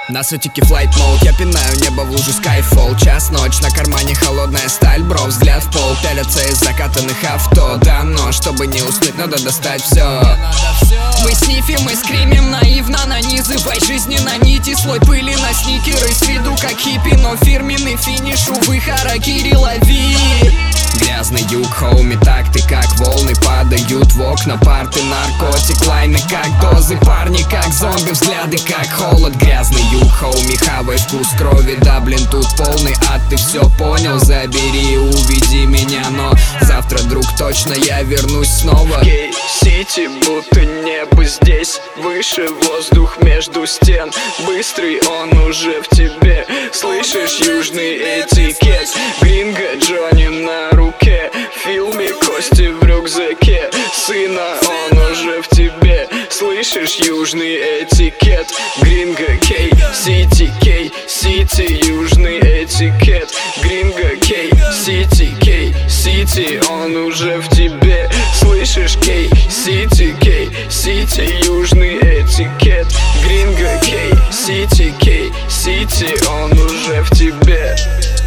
На сутике флайт мод, я пинаю небо в луже Skyfall. Час ночь, на кармане холодная сталь, бро, взгляд в пол. Пялятся из закатанных авто. Да, но чтобы не уснуть, надо достать все. Мы снифим, мы скримим, наивно нанизывай жизни на нити. Слой пыли на сникеры, с виду как хиппи, но фирменный финиш, увы, харакири лови. Грязный юг, хоуми, такты как волны падают в окна парты. Наркотик, лайны как дозы, парни как зомби, взгляды как холод. Грязный юг, хоуми, хавай вкус крови. Да, блин, тут полный ад, ты все понял, забери, уведи меня. Но завтра, друг, точно я вернусь снова. Кей-Сити, будто небо здесь, выше воздух между стен. Быстрый он уже в тебе, слышишь южный этикет. Гринго Джонни на руке, в фильме кости в рюкзаке. Сына он уже в тебе, слышишь южный этикет. Гринго Кей-Сити, Кей-Сити, южный этикет. Гринго Кей-Сити, Кей-Сити, он уже в тебе, слышишь Кей-Сити, Кей-Сити, южный этикет. Гринго Кей-Сити, Кей-Сити, он уже в тебе.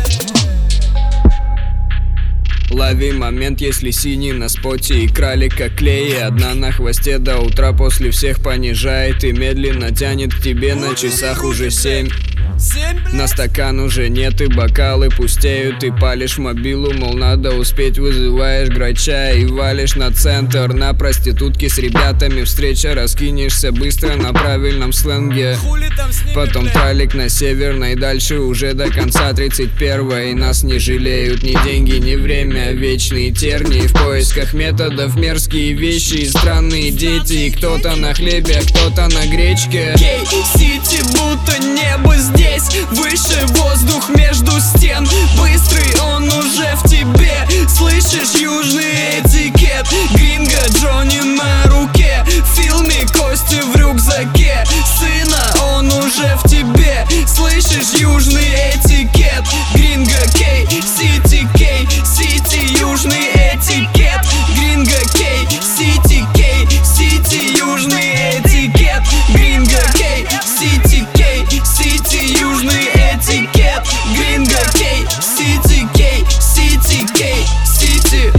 Лови момент, если синий на споте и крали как клей. Одна на хвосте до утра, после всех понижает и медленно тянет к тебе. На часах уже 7. На стакан уже нет и бокалы пустеют. Ты палишь мобилу, мол, надо успеть. Вызываешь грача и валишь на центр. На проститутке с ребятами встреча, раскинешься быстро на правильном сленге. Потом тралик на Северной, дальше уже до конца 31-й. Нас не жалеют ни деньги, ни время. Вечные тернии в поисках методов, мерзкие вещи и странные дети. И кто-то на хлебе, а кто-то на гречке. Кей-Сити, будто небо здесь, выше воздух между стен. Быстрый он уже в тебе, слышишь южный этикет. Гринго Джонни на руке, в фильме кости в рюкзаке. Сына он уже в тебе, слышишь южный этикет. Гринго Кей-Сити, Кей-Сити, южный этикет. Гринго Кей-Сити, Кей-Сити, южный этикет. Гринго Кей-Сити, Кей-Сити, южный этикет. Гринго Кей-Сити, Кей-Сити, Кей-Сити.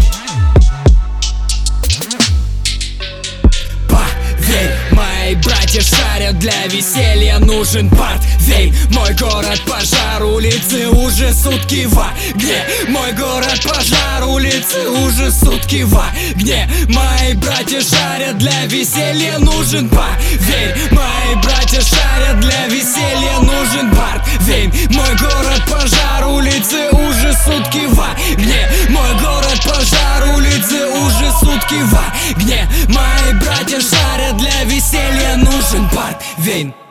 Поверь, мои братья шарят, для веселья нужен портфель. Мой город пожар, улицы уже сутки в огне. Мой город пожар, улицы уже сутки в огне. Мои братья шарят, для веселья нужен портфель. Мои братья шарят, для веселья нужен портфель. Мой город пожар, улицы уже сутки в огне. Мой город пожар, улицы уже сутки в огне. Мои братья шарят, для веселья нужен портфель.